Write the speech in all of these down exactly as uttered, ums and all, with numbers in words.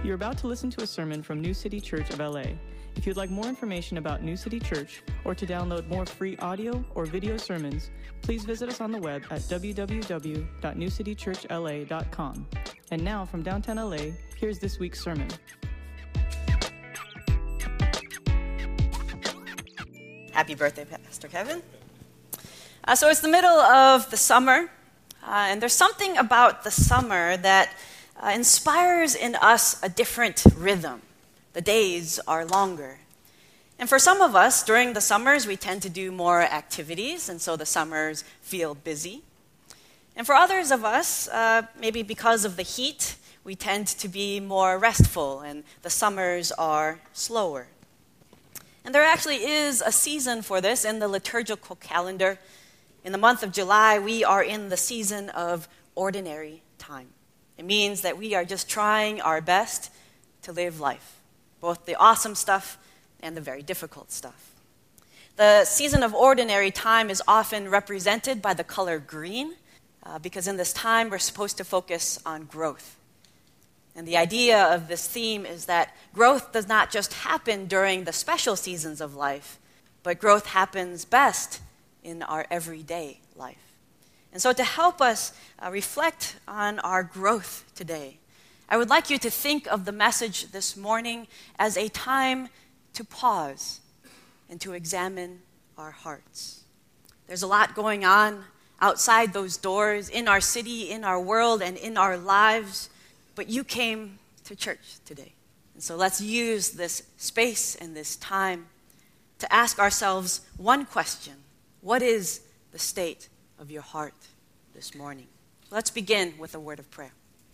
You're about to listen to a sermon from New City Church of L A. If you'd like more information about New City Church or to download more free audio or video sermons, please visit us on the web at w w w dot new city church l a dot com. And now from downtown L A, here's this week's sermon. Happy birthday, Pastor Kevin. Uh, so it's the middle of the summer, uh, and there's something about the summer that uh, inspires in us a different rhythm. The days are longer. And for some of us, during the summers, we tend to do more activities, and so the summers feel busy. And for others of us, uh, maybe because of the heat, we tend to be more restful, and the summers are slower. And there actually is a season for this in the liturgical calendar. In the month of July, we are in the season of ordinary time. It means that we are just trying our best to live life, both the awesome stuff and the very difficult stuff. The season of ordinary time is often represented by the color green, uh, because in this time we're supposed to focus on growth. And the idea of this theme is that growth does not just happen during the special seasons of life, but growth happens best in our everyday life. And so to help us uh, reflect on our growth today, I would like you to think of the message this morning as a time to pause and to examine our hearts. There's a lot going on outside those doors, in our city, in our world, and in our lives, but you came to church today. And so let's use this space and this time to ask ourselves one question. What is the state of your heart this morning? Let's begin with a word of prayer.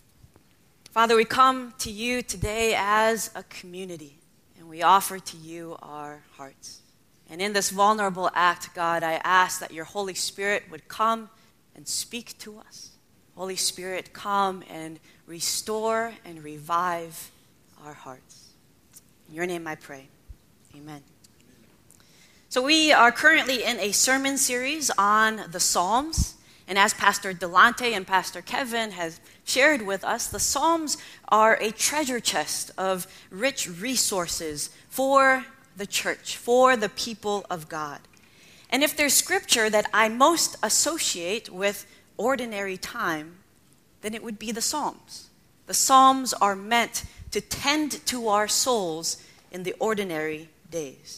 Father, we come to you today as a community, and we offer to you our hearts. And in this vulnerable act, God, I ask that your Holy Spirit would come and speak to us. Holy Spirit, come and restore and revive our hearts. In your name I pray. Amen. So we are currently in a sermon series on the Psalms. And as Pastor Delante and Pastor Kevin have shared with us, the Psalms are a treasure chest of rich resources for the church, for the people of God. And if there's scripture that I most associate with ordinary time, then it would be the Psalms. The Psalms are meant to tend to our souls in the ordinary days.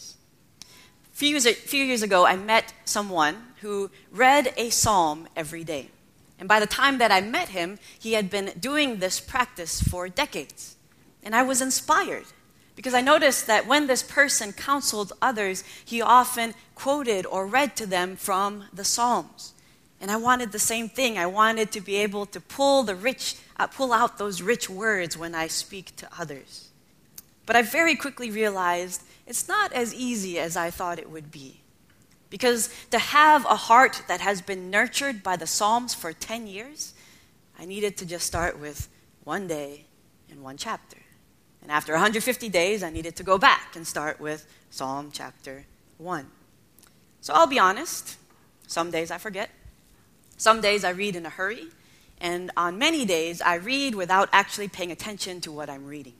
A few years, a few years ago, I met someone who read a psalm every day. And by the time that I met him, he had been doing this practice for decades. And I was inspired because I noticed that when this person counseled others, he often quoted or read to them from the Psalms. And I wanted the same thing. I wanted to be able to pull the rich, uh, pull out those rich words when I speak to others. But I very quickly realized it's not as easy as I thought it would be. Because to have a heart that has been nurtured by the Psalms for ten years, I needed to just start with one day and one chapter. And after one hundred fifty days, I needed to go back and start with Psalm chapter one. So I'll be honest, some days I forget. Some days I read in a hurry. And on many days, I read without actually paying attention to what I'm reading.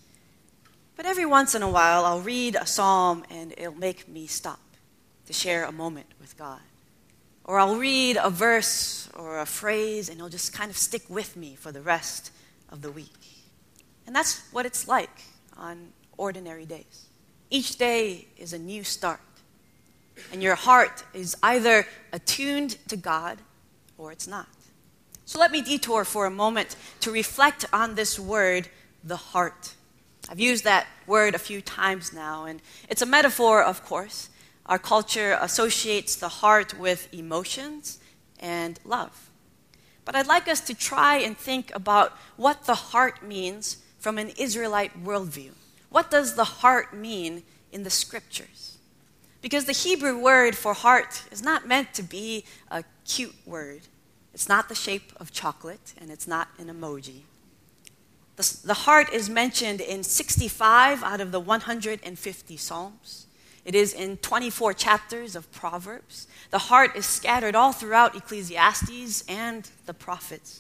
But every once in a while, I'll read a psalm and it'll make me stop to share a moment with God. Or I'll read a verse or a phrase and it'll just kind of stick with me for the rest of the week. And that's what it's like on ordinary days. Each day is a new start. And your heart is either attuned to God or it's not. So let me detour for a moment to reflect on this word, the heart. I've used that word a few times now, and it's a metaphor, of course. Our culture associates the heart with emotions and love. But I'd like us to try and think about what the heart means from an Israelite worldview. What does the heart mean in the scriptures? Because the Hebrew word for heart is not meant to be a cute word. It's not the shape of chocolate, and it's not an emoji. The, the heart is mentioned in sixty-five out of the one hundred fifty Psalms. It is in twenty-four chapters of Proverbs. The heart is scattered all throughout Ecclesiastes and the prophets.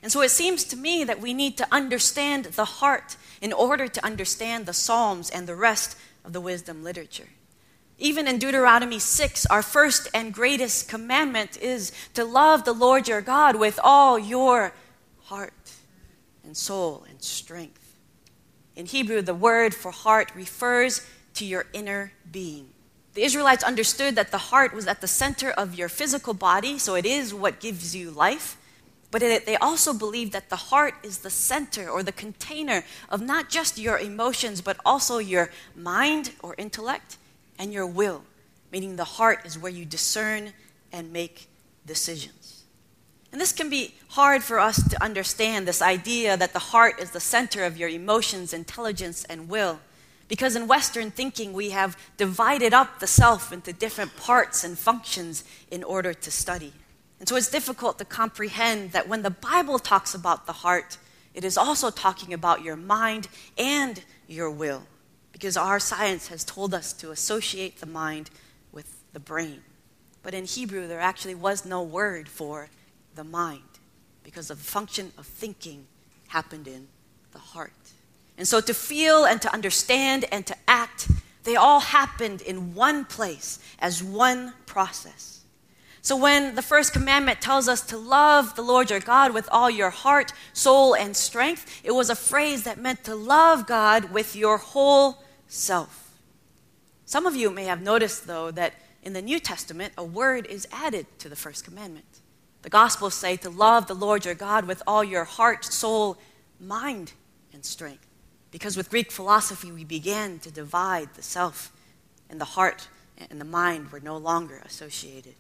And so it seems to me that we need to understand the heart in order to understand the Psalms and the rest of the wisdom literature. Even in Deuteronomy six, our first and greatest commandment is to love the Lord your God with all your heart and soul and strength. In Hebrew, the word for heart refers to your inner being. The Israelites understood that the heart was at the center of your physical body, so it is what gives you life. But it, they also believed that the heart is the center or the container of not just your emotions, but also your mind or intellect and your will, meaning the heart is where you discern and make decisions. And this can be hard for us to understand, this idea that the heart is the center of your emotions, intelligence, and will. Because in Western thinking, we have divided up the self into different parts and functions in order to study. And so it's difficult to comprehend that when the Bible talks about the heart, it is also talking about your mind and your will. Because our science has told us to associate the mind with the brain. But in Hebrew, there actually was no word for the mind, because the function of thinking happened in the heart. And so to feel and to understand and to act, they all happened in one place as one process. So when the first commandment tells us to love the Lord your God with all your heart, soul, and strength, it was a phrase that meant to love God with your whole self. Some of you may have noticed, though, that in the New Testament, a word is added to the first commandment. The Gospels say to love the Lord your God with all your heart, soul, mind, and strength. Because with Greek philosophy, we began to divide the self, and the heart and the mind were no longer associated.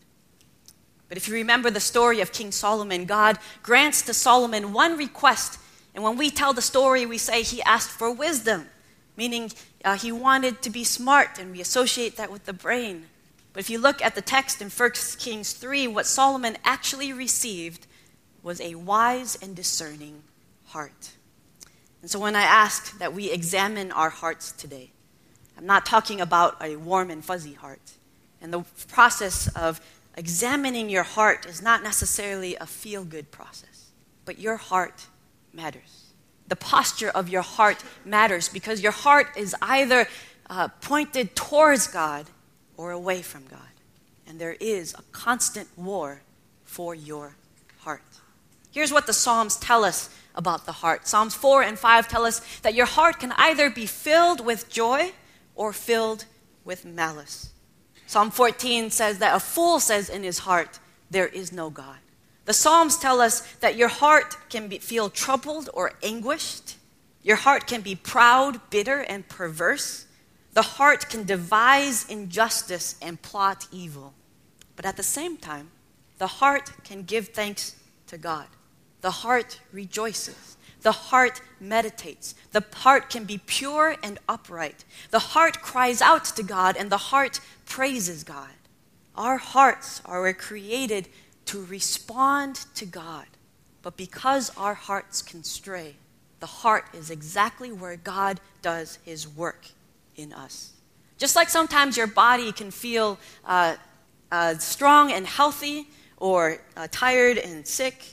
But if you remember the story of King Solomon, God grants to Solomon one request. And when we tell the story, we say he asked for wisdom, meaning uh, he wanted to be smart, and we associate that with the brain. But if you look at the text in First Kings three, what Solomon actually received was a wise and discerning heart. And so when I ask that we examine our hearts today, I'm not talking about a warm and fuzzy heart. And the process of examining your heart is not necessarily a feel-good process, but your heart matters. The posture of your heart matters because your heart is either uh, pointed towards God or away from God. And there is a constant war for your heart. Here's what the Psalms tell us about the heart. Psalms four and five tell us that your heart can either be filled with joy or filled with malice. Psalm fourteen says that a fool says in his heart, there is no God. The Psalms tell us that your heart can be, feel troubled or anguished. Your heart can be proud, bitter, and perverse. The heart can devise injustice and plot evil. But at the same time, the heart can give thanks to God. The heart rejoices. The heart meditates. The heart can be pure and upright. The heart cries out to God, and the heart praises God. Our hearts are created to respond to God. But because our hearts can stray, the heart is exactly where God does his work in us. Just like sometimes your body can feel uh, uh, strong and healthy or uh, tired and sick,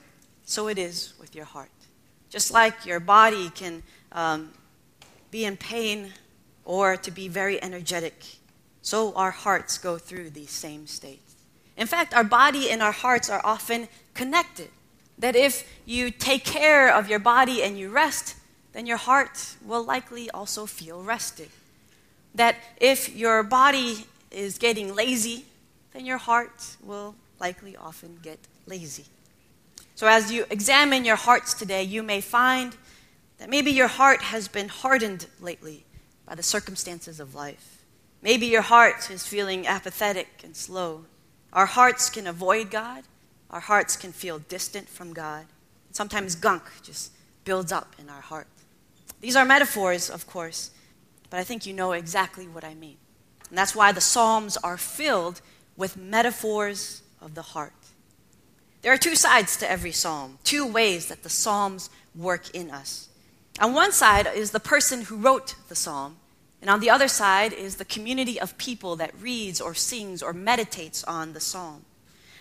so it is with your heart. Just like your body can um, be in pain or to be very energetic, so our hearts go through these same states. In fact, our body and our hearts are often connected. That if you take care of your body and you rest, then your heart will likely also feel rested. That if your body is getting lazy, then your heart will likely often get lazy. So as you examine your hearts today, you may find that maybe your heart has been hardened lately by the circumstances of life. Maybe your heart is feeling apathetic and slow. Our hearts can avoid God. Our hearts can feel distant from God. Sometimes gunk just builds up in our heart. These are metaphors, of course, but I think you know exactly what I mean. And that's why the Psalms are filled with metaphors of the heart. There are two sides to every psalm, two ways that the Psalms work in us. On one side is the person who wrote the psalm, and on the other side is the community of people that reads or sings or meditates on the psalm.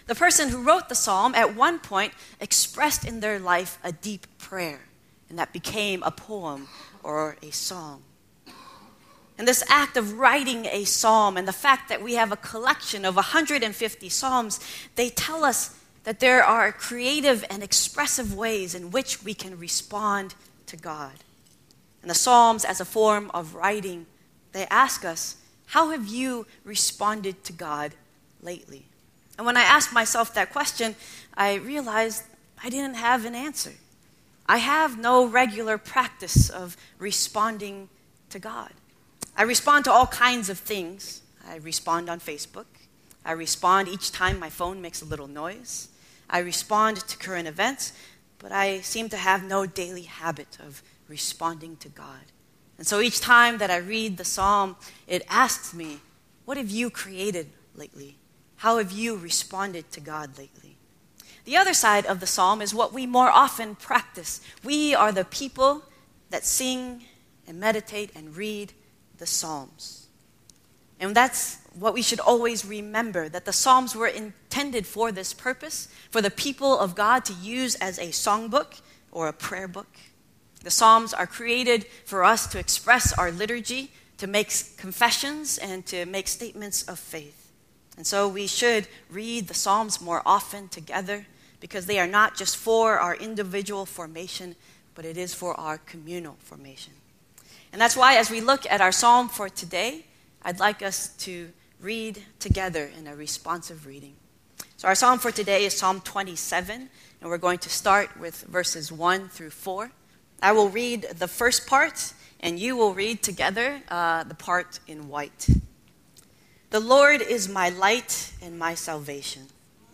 The person who wrote the psalm at one point expressed in their life a deep prayer, and that became a poem or a song. And this act of writing a psalm and the fact that we have a collection of one hundred fifty psalms, they tell us that there are creative and expressive ways in which we can respond to God. And the psalms, as a form of writing, they ask us, how have you responded to God lately? And when I asked myself that question, I realized I didn't have an answer. I have no regular practice of responding to God. I respond to all kinds of things. I respond on Facebook. I respond each time my phone makes a little noise. I respond to current events, but I seem to have no daily habit of responding to God. And so each time that I read the psalm, it asks me, what have you created lately? How have you responded to God lately? The other side of the psalm is what we more often practice. We are the people that sing and meditate and read the Psalms. And that's what we should always remember, that the Psalms were intended for this purpose, for the people of God to use as a songbook or a prayer book. The Psalms are created for us to express our liturgy, to make confessions, and to make statements of faith. And so we should read the Psalms more often together, because they are not just for our individual formation, but it is for our communal formation. And that's why, as we look at our psalm for today, I'd like us to read together in a responsive reading. So our psalm for today is Psalm twenty-seven, and we're going to start with verses one through four. I will read the first part, and you will read together uh, the part in white. The Lord is my light and my salvation.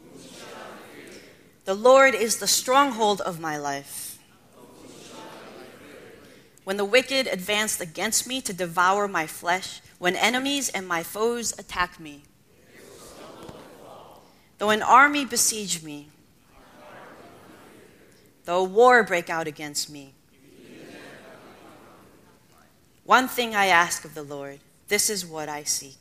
The Lord is the stronghold of my life. When the wicked advanced against me to devour my flesh, when enemies and my foes attack me, though an army besiege me, though war break out against me, one thing I ask of the Lord, this is what I seek.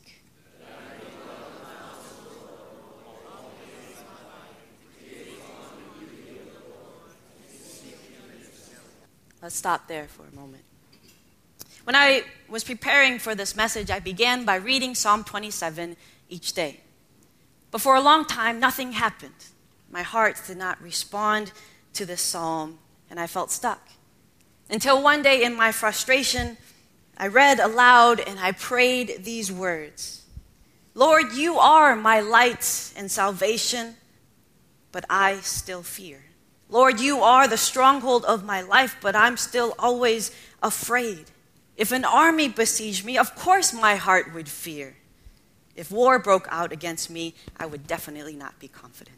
Let's stop there for a moment. When I was preparing for this message, I began by reading Psalm twenty-seven each day. But for a long time, nothing happened. My heart did not respond to this psalm, and I felt stuck. Until one day in my frustration, I read aloud and I prayed these words. Lord, you are my light and salvation, but I still fear. Lord, you are the stronghold of my life, but I'm still always afraid. If an army besieged me, of course my heart would fear. If war broke out against me, I would definitely not be confident.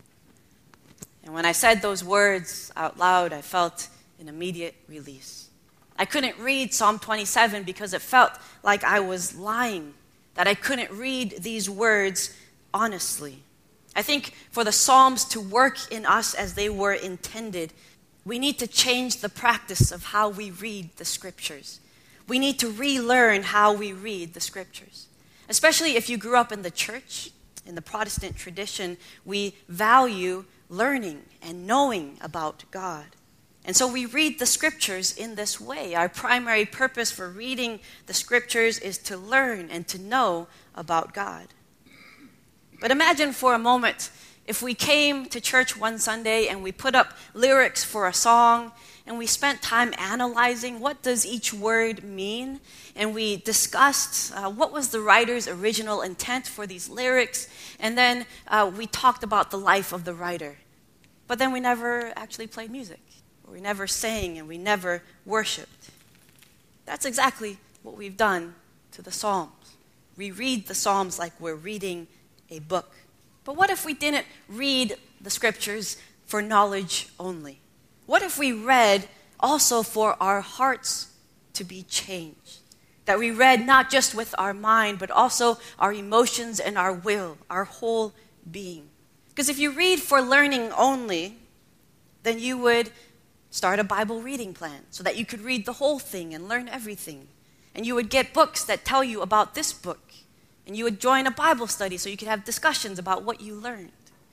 And when I said those words out loud, I felt an immediate release. I couldn't read Psalm twenty-seven because it felt like I was lying, that I couldn't read these words honestly. I think for the Psalms to work in us as they were intended, we need to change the practice of how we read the Scriptures. We need to relearn how we read the Scriptures. Especially if you grew up in the church, in the Protestant tradition, we value learning and knowing about God. And so we read the Scriptures in this way. Our primary purpose for reading the Scriptures is to learn and to know about God. But imagine for a moment if we came to church one Sunday and we put up lyrics for a song and we spent time analyzing what does each word mean, and we discussed uh, what was the writer's original intent for these lyrics, and then uh, we talked about the life of the writer. But then we never actually played music, or we never sang, and we never worshiped. That's exactly what we've done to the Psalms. We read the Psalms like we're reading a book. But what if we didn't read the Scriptures for knowledge only? What if we read also for our hearts to be changed? That we read not just with our mind, but also our emotions and our will, our whole being. Because if you read for learning only, then you would start a Bible reading plan so that you could read the whole thing and learn everything. And you would get books that tell you about this book. And you would join a Bible study so you could have discussions about what you learned.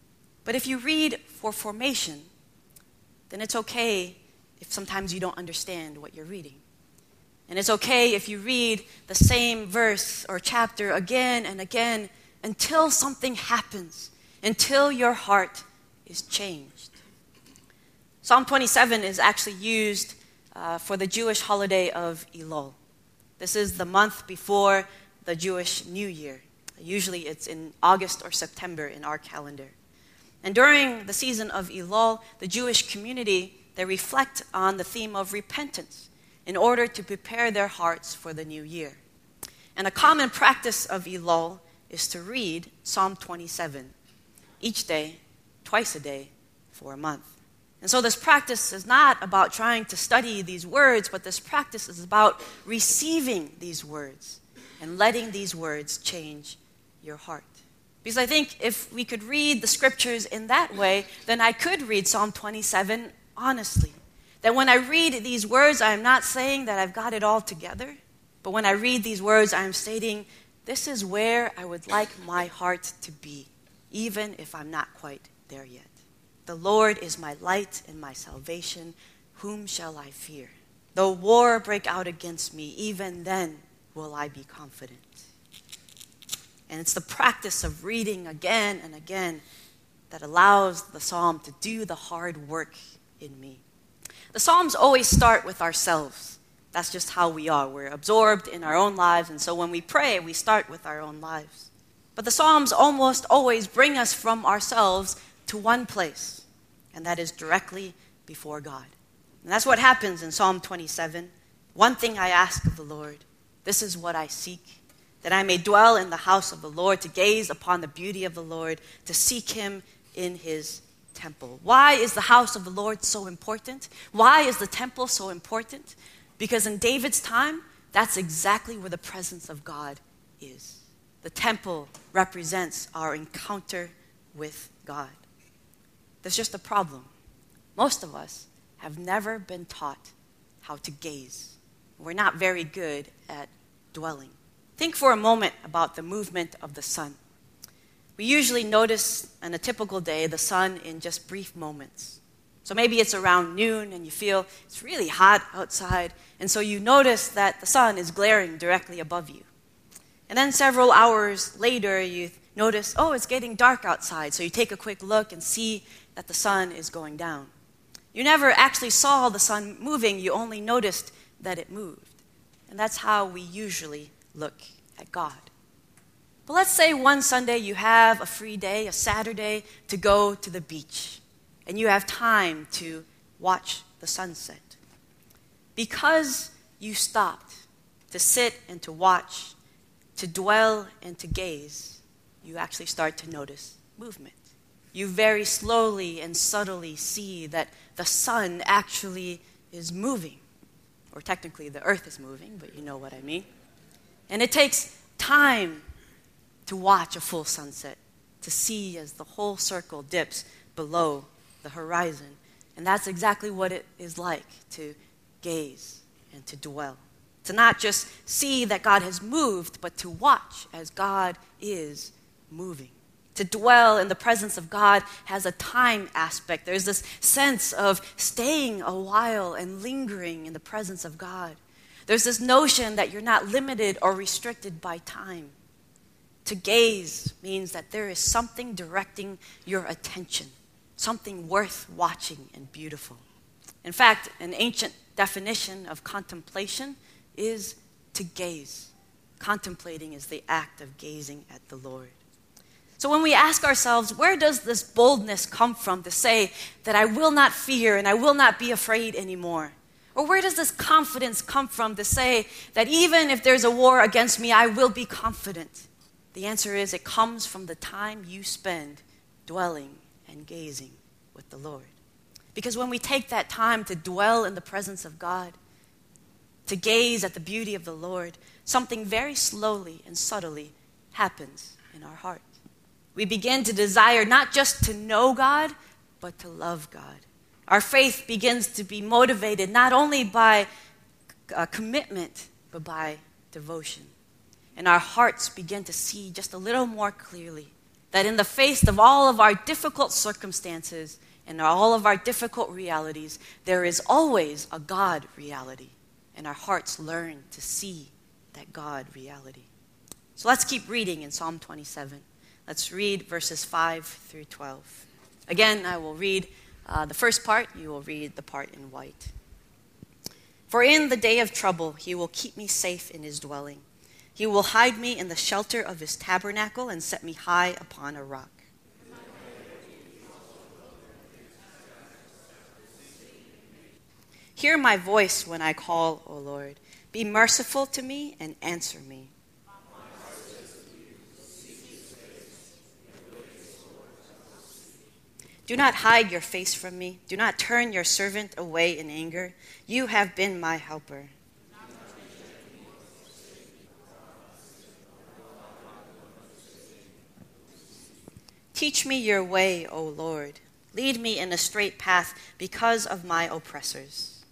But if you read for formation, then it's okay if sometimes you don't understand what you're reading. And it's okay if you read the same verse or chapter again and again until something happens, until your heart is changed. Psalm twenty-seven is actually used uh, for the Jewish holiday of Elul. This is the month before the Jewish New Year. Usually it's in August or September in our calendar. And during the season of Elul, the Jewish community, they reflect on the theme of repentance in order to prepare their hearts for the new year. And a common practice of Elul is to read Psalm twenty-seven each day, twice a day, for a month. And so this practice is not about trying to study these words, but this practice is about receiving these words and letting these words change your heart. Because I think if we could read the scriptures in that way, then I could read Psalm twenty-seven honestly. That when I read these words, I am not saying that I've got it all together, but when I read these words, I am stating, this is where I would like my heart to be, even if I'm not quite there yet. The Lord is my light and my salvation. Whom shall I fear? Though war break out against me, even then will I be confident. And it's the practice of reading again and again that allows the psalm to do the hard work in me. The Psalms always start with ourselves. That's just how we are. We're absorbed in our own lives, and so when we pray, we start with our own lives. But the Psalms almost always bring us from ourselves to one place, and that is directly before God. And that's what happens in Psalm twenty-seven. One thing I ask of the Lord, this is what I seek, that I may dwell in the house of the Lord, to gaze upon the beauty of the Lord, to seek him in his temple. Why is the house of the Lord so important? Why is the temple so important? Because in David's time, that's exactly where the presence of God is. The temple represents our encounter with God. There's just a problem. Most of us have never been taught how to gaze. We're not very good at dwelling. Think for a moment about the movement of the sun. We usually notice on a typical day the sun in just brief moments. So maybe it's around noon and you feel it's really hot outside, and so you notice that the sun is glaring directly above you. And then several hours later you notice, oh, it's getting dark outside, so you take a quick look and see that the sun is going down. You never actually saw the sun moving, you only noticed that it moved. And that's how we usually look at God. But let's say one Sunday you have a free day, a Saturday, to go to the beach, and you have time to watch the sunset. Because you stopped to sit and to watch, to dwell and to gaze, you actually start to notice movement. You very slowly and subtly see that the sun actually is moving. Or technically the earth is moving, but you know what I mean. And it takes time to watch a full sunset, to see as the whole circle dips below the horizon. And that's exactly what it is like to gaze and to dwell. To not just see that God has moved, but to watch as God is moving. To dwell in the presence of God has a time aspect. There's this sense of staying a while and lingering in the presence of God. There's this notion that you're not limited or restricted by time. To gaze means that there is something directing your attention, something worth watching and beautiful. In fact, an ancient definition of contemplation is to gaze. Contemplating is the act of gazing at the Lord. So when we ask ourselves, where does this boldness come from to say that I will not fear and I will not be afraid anymore? Or where does this confidence come from to say that even if there's a war against me, I will be confident? The answer is it comes from the time you spend dwelling and gazing with the Lord. Because when we take that time to dwell in the presence of God, to gaze at the beauty of the Lord, something very slowly and subtly happens in our heart. We begin to desire not just to know God, but to love God. Our faith begins to be motivated not only by uh, commitment, but by devotion. And our hearts begin to see just a little more clearly that in the face of all of our difficult circumstances and all of our difficult realities, there is always a God reality, and our hearts learn to see that God reality. So let's keep reading in Psalm twenty-seven. Let's read verses five through twelve. Again, I will read uh, the first part. You will read the part in white. For in the day of trouble, he will keep me safe in his dwelling. He will hide me in the shelter of his tabernacle and set me high upon a rock. Hear my voice when I call, O Lord. Be merciful to me and answer me. Do not hide your face from me. Do not turn your servant away in anger. You have been my helper. Teach me your way, O Lord. Lead me in a straight path because of my oppressors.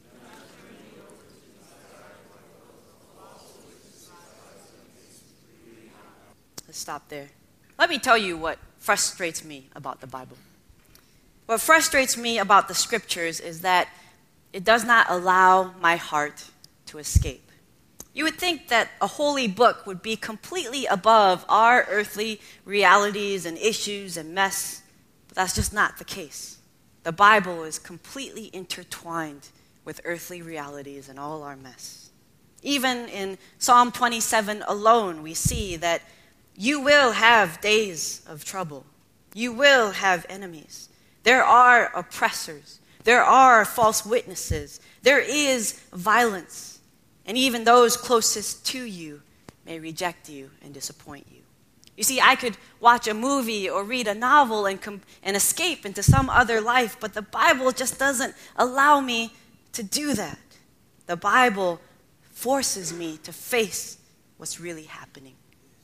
Let's stop there. Let me tell you what frustrates me about the Bible. What frustrates me about the scriptures is that it does not allow my heart to escape. You would think that a holy book would be completely above our earthly realities and issues and mess, but that's just not the case. The Bible is completely intertwined with earthly realities and all our mess. Even in Psalm twenty-seven alone, we see that you will have days of trouble. You will have enemies. There are oppressors. There are false witnesses. There is violence. And even those closest to you may reject you and disappoint you. You see, I could watch a movie or read a novel and, com- and escape into some other life, but the Bible just doesn't allow me to do that. The Bible forces me to face what's really happening.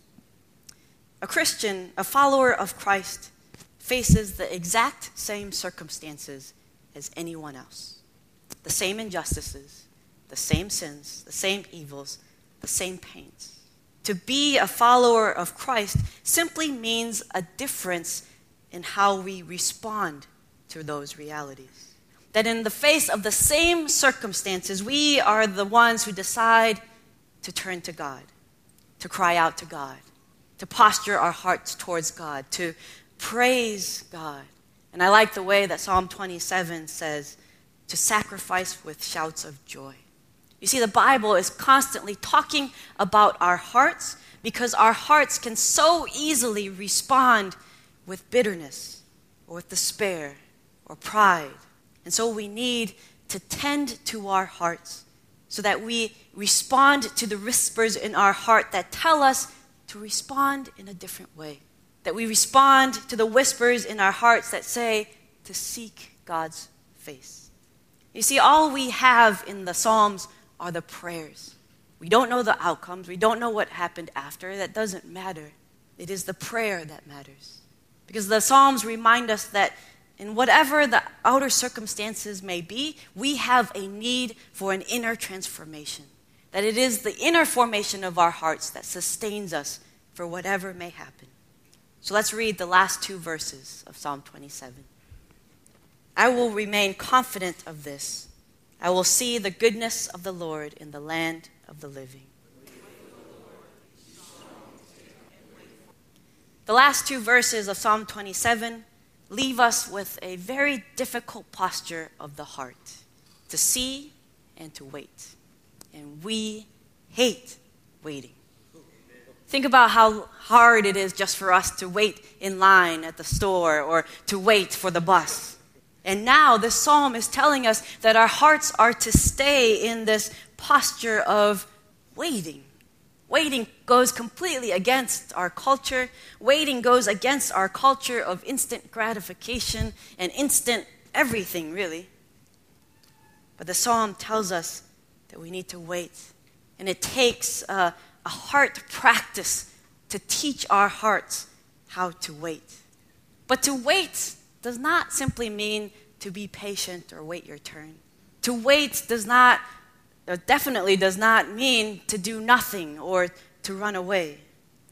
A Christian, a follower of Christ, faces the exact same circumstances as anyone else. The same injustices, the same sins, the same evils, the same pains. To be a follower of Christ simply means a difference in how we respond to those realities. That in the face of the same circumstances, we are the ones who decide to turn to God, to cry out to God, to posture our hearts towards God, to praise God. And I like the way that Psalm twenty-seven says, to sacrifice with shouts of joy. You see, the Bible is constantly talking about our hearts because our hearts can so easily respond with bitterness or with despair or pride. And so we need to tend to our hearts so that we respond to the whispers in our heart that tell us to respond in a different way. That we respond to the whispers in our hearts that say to seek God's face. You see, all we have in the Psalms are the prayers. We don't know the outcomes. We don't know what happened after. That doesn't matter. It is the prayer that matters. Because the Psalms remind us that in whatever the outer circumstances may be, we have a need for an inner transformation. That it is the inner formation of our hearts that sustains us for whatever may happen. So let's read the last two verses of Psalm twenty-seven. I will remain confident of this. I will see the goodness of the Lord in the land of the living. The last two verses of Psalm twenty-seven leave us with a very difficult posture of the heart, to see and to wait. And we hate waiting. Think about how hard it is just for us to wait in line at the store or to wait for the bus. And now this psalm is telling us that our hearts are to stay in this posture of waiting. Waiting goes completely against our culture. Waiting goes against our culture of instant gratification and instant everything, really. But the psalm tells us that we need to wait. And it takes uh, a heart practice to teach our hearts how to wait. But to wait does not simply mean to be patient or wait your turn. To wait does not, or definitely does not mean to do nothing or to run away.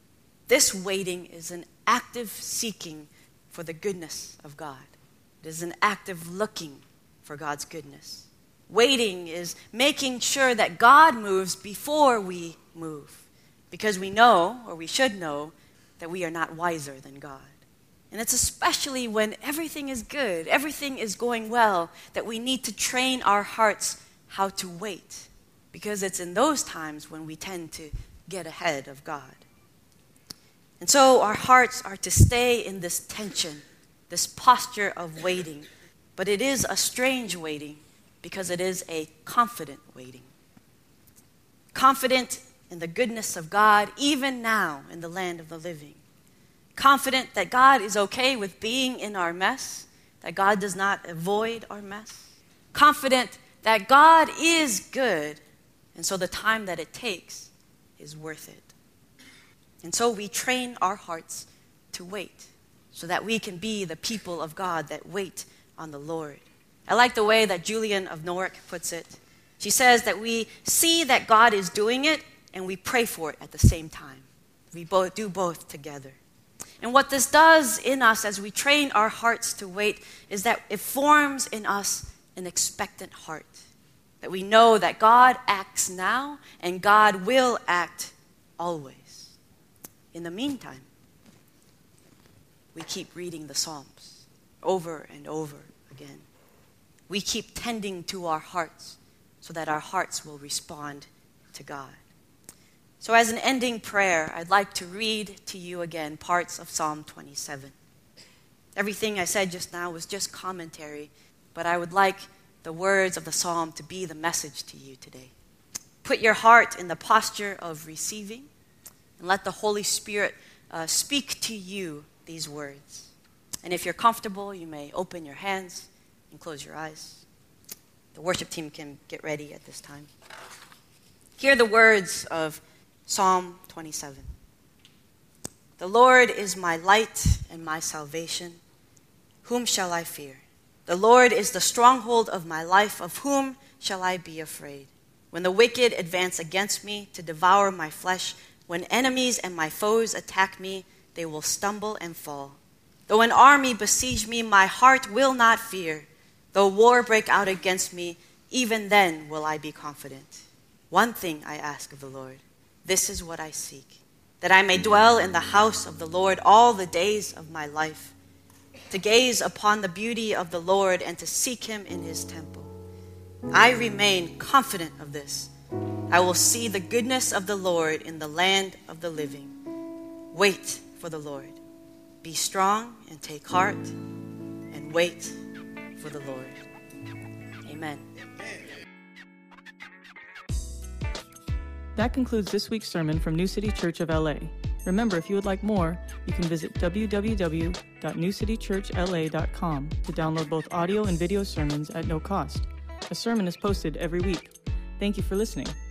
This waiting is an active seeking for the goodness of God. It is an active looking for God's goodness. Waiting is making sure that God moves before we move, because we know, or we should know, that we are not wiser than God. And it's especially when everything is good, everything is going well, that we need to train our hearts how to wait, because it's in those times when we tend to get ahead of God. And so our hearts are to stay in this tension, this posture of waiting. But it is a strange waiting because it is a confident waiting. Confident in the goodness of God, even now in the land of the living. Confident that God is okay with being in our mess, that God does not avoid our mess. Confident that God is good, and so the time that it takes is worth it. And so we train our hearts to wait so that we can be the people of God that wait on the Lord. I like the way that Julian of Newark puts it. She says that we see that God is doing it and we pray for it at the same time. We both do both together. And what this does in us as we train our hearts to wait is that it forms in us an expectant heart. That we know that God acts now and God will act always. In the meantime, we keep reading the Psalms over and over again. We keep tending to our hearts so that our hearts will respond to God. So as an ending prayer, I'd like to read to you again parts of Psalm twenty-seven. Everything I said just now was just commentary, but I would like the words of the psalm to be the message to you today. Put your heart in the posture of receiving, and let the Holy Spirit uh, speak to you these words. And if you're comfortable, you may open your hands and close your eyes. The worship team can get ready at this time. Hear the words of Psalm twenty-seven. The Lord is my light and my salvation. Whom shall I fear? The Lord is the stronghold of my life. Of whom shall I be afraid? When the wicked advance against me to devour my flesh, when enemies and my foes attack me, they will stumble and fall. Though an army besiege me, my heart will not fear. Though war break out against me, even then will I be confident. One thing I ask of the Lord, this is what I seek, that I may dwell in the house of the Lord all the days of my life, to gaze upon the beauty of the Lord and to seek him in his temple. I remain confident of this. I will see the goodness of the Lord in the land of the living. Wait for the Lord. Be strong and take heart and wait for the Lord. Amen. That concludes this week's sermon from New City Church of L A. Remember, if you would like more, you can visit w w w dot new city church l a dot com to download both audio and video sermons at no cost. A sermon is posted every week. Thank you for listening.